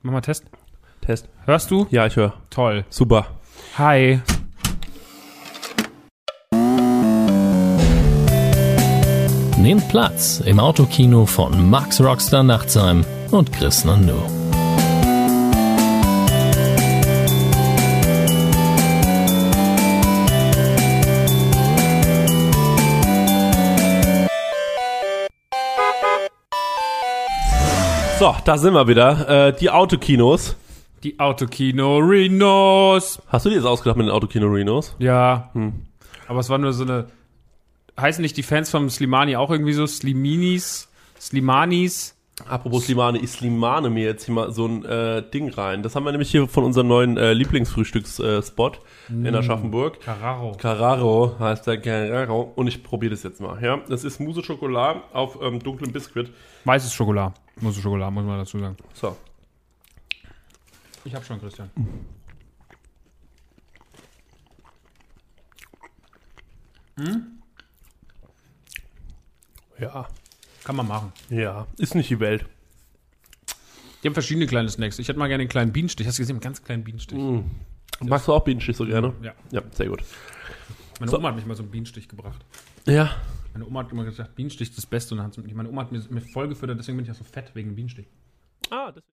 Mach mal Test. Test. Hörst du? Ja, ich höre. Toll. Super. Hi. Nehmt Platz im Autokino von Max Rockstar Nachtsheim und Chris Nando. So, da sind wir wieder. Die Autokinos. Die Autokino-Renos. Hast du dir das ausgedacht mit den Autokino-Renos? Ja. Aber es war nur so eine... Heißen nicht die Fans vom Slimani auch irgendwie so Slimanis? Apropos Slimane, ich slimane mir jetzt hier mal so ein Ding rein. Das haben wir nämlich hier von unserem neuen Lieblingsfrühstücksspot in Aschaffenburg. Carraro heißt der Carraro. Und ich probiere das jetzt mal. Ja, das ist Mousse Schokolade auf dunklem Biskuit. Weißes Schokolade. Mousse Schokolade, muss man dazu sagen. So. Ich hab schon, Christian. Ja. Kann man machen. Ja, ist nicht die Welt. Die haben verschiedene kleine Snacks. Ich hätte mal gerne einen kleinen Bienenstich. Hast du gesehen? Einen ganz kleinen Bienenstich. Magst du auch Bienenstich so gerne? Ja. Ja, sehr gut. Meine Oma hat mich mal so einen Bienenstich gebracht. Ja. Meine Oma hat immer gesagt, Bienenstich ist das Beste. Und dann hat meine Oma hat mir voll gefüttert, deswegen bin ich ja so fett wegen Bienenstich. Ah, das